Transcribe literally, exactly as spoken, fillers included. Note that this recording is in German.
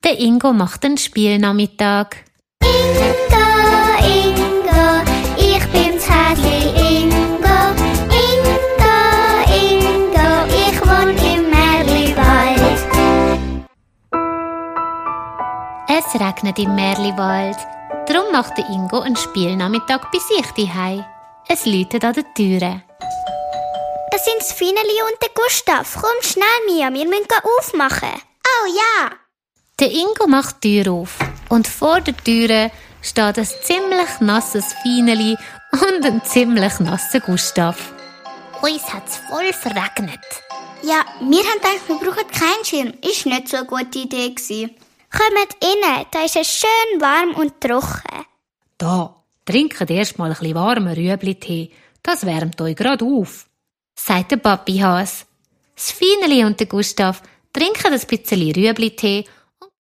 Der Ingo macht einen Spielnachmittag. Ingo, Ingo, ich bin's Häsli Ingo. Ingo, Ingo, ich wohn im Märliwald. Es regnet im Märliwald. Darum macht der Ingo einen Spielnachmittag bei sich daheim. Es läutet an der Türe. Das sind das Fineli und der Gustav. Komm schnell, Mia, wir müssen aufmachen. Oh ja! Der Ingo macht die Tür auf und vor der Tür steht ein ziemlich nasses Fineli und ein ziemlich nasser Gustav. Uns hat's voll verregnet. Ja, wir haben gedacht, wir brauchen keinen Schirm. Ist nicht so eine gute Idee gewesen. Kommt rein, da ist es schön warm und trocken. Da, trinkt erst mal ein bisschen warmen Rüebli-Tee. Das wärmt euch gerade auf, sagt der Papi Has. Das Fineli und der Gustav trinken ein bisschen Rüebli-Tee